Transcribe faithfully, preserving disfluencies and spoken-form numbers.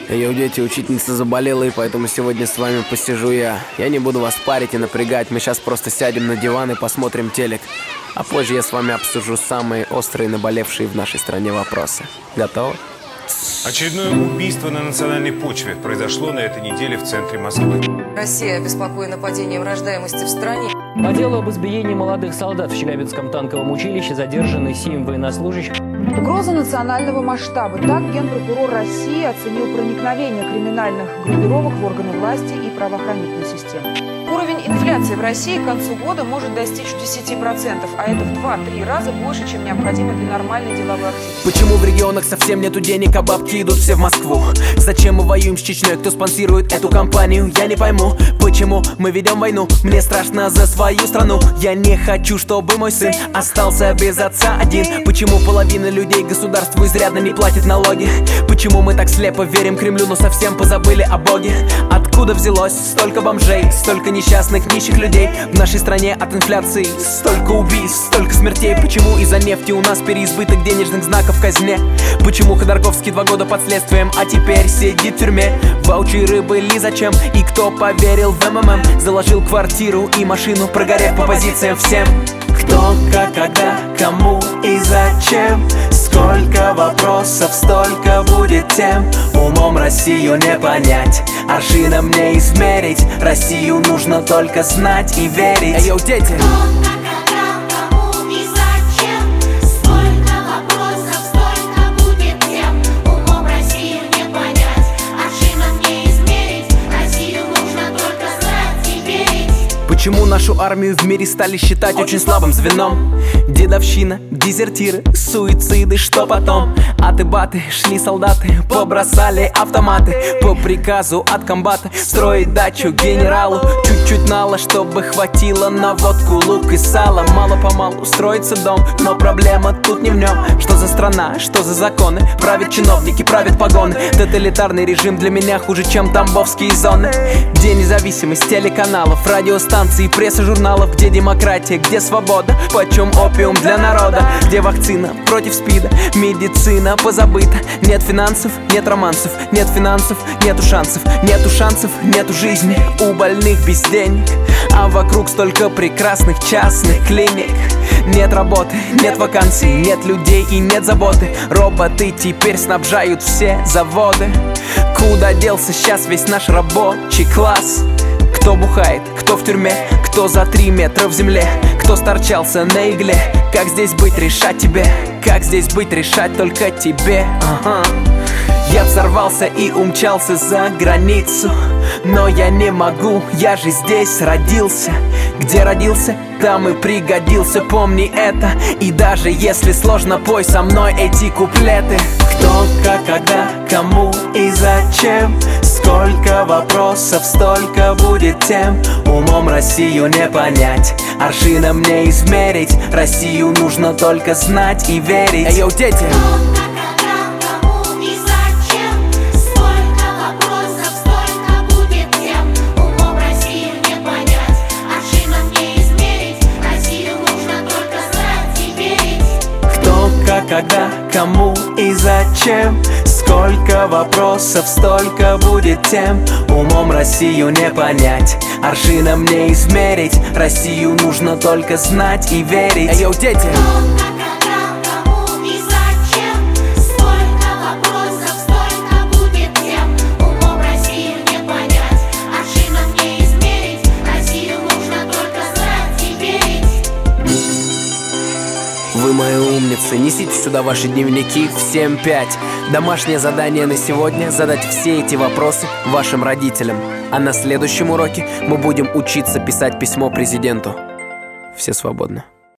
Йоу, дети, учительница заболела, и поэтому сегодня с вами посижу я. Я не буду вас парить и напрягать, мы сейчас просто сядем на диван и посмотрим телек. А позже я с вами обсужу самые острые наболевшие в нашей стране вопросы. Готовы? Очередное убийство на национальной почве произошло на этой неделе в центре Москвы. Россия обеспокоена падением рождаемости в стране. По делу об избиении молодых солдат в Челябинском танковом училище задержаны семь военнослужащих. Угроза национального масштаба. Так Генпрокурор России оценил проникновение криминальных группировок в органы власти и правоохранительную систему. Уровень инфляции в России к концу года может достичь десяти процентов, а это в два-три раза больше, чем необходимо для нормальной деловой активности. Почему в регионах совсем нету денег, а бабки идут все в Москву? Зачем мы воюем с Чечней, кто спонсирует эту кампанию? Я не пойму, почему мы ведем войну. Мне страшно за свою страну. Я не хочу, чтобы мой сын остался без отца один. Почему половина людей государству изрядно не платит налоги? Почему мы так слепо верим Кремлю, но совсем позабыли о Боге? Откуда взялось столько бомжей, столько несчастных нищих людей? В нашей стране от инфляции столько убийств, столько смертей. Почему из-за нефти у нас переизбыток денежных знаков в казне? Почему Ходорковский два года под следствием, а теперь сидит в тюрьме? Ваучеры были зачем? И кто поверил в МММ? Заложил квартиру и машину, прогорев по позициям всем. Кто, как, когда, кому и зачем? Сколько вопросов, столько будет тем. Умом Россию не понять, аршином не измерить. Россию нужно только знать и верить. Йоу, дети! Почему нашу армию в мире стали считать очень слабым звеном? Дедовщина, дезертиры, суициды, что потом? Аты-баты, шли солдаты, побросали автоматы. По приказу от комбата строить дачу генералу. Чуть-чуть нало, чтобы хватило на водку, лук и сало. Мало-помалу строится дом, но проблема тут не в нем. Что за страна, что за законы? Правят чиновники, правят погоны. Тоталитарный режим для меня хуже, чем тамбовские зоны. Где независимость телеканалов, радиостанций, пресса, журналов? Где демократия, где свобода? Почем опиум для народа? Где вакцина против СПИДа? Медицина позабыта. Нет финансов, нет романсов. Нет финансов, нету шансов. Нету шансов, нету жизни. У больных без денег, а вокруг столько прекрасных частных клиник. Нет работы, нет вакансий, нет людей и нет заботы. Роботы теперь снабжают все заводы. Куда делся сейчас весь наш рабочий класс? Кто бухает, кто в тюрьме, кто за три метра в земле, кто сторчался на игле. Как здесь быть, решать тебе. Как здесь быть, решать только тебе. Ага. Я взорвался и умчался за границу, но я не могу, я же здесь родился. Где родился, там и пригодился, помни это. И даже если сложно, пой со мной эти куплеты. Кто, как, когда, кому и зачем? Сколько вопросов, столько будет тем. Умом Россию не понять, аршином не измерить. Россию нужно только знать и верить. Йоу, дети! Когда, кому и зачем? Сколько вопросов, столько будет тем. Умом Россию не понять, аршином не измерить. Россию нужно только знать и верить. Йоу, дети! Вы мои умницы, несите сюда ваши дневники в семь пять. Домашнее задание на сегодня — задать все эти вопросы вашим родителям. А на следующем уроке мы будем учиться писать письмо президенту. Все свободны.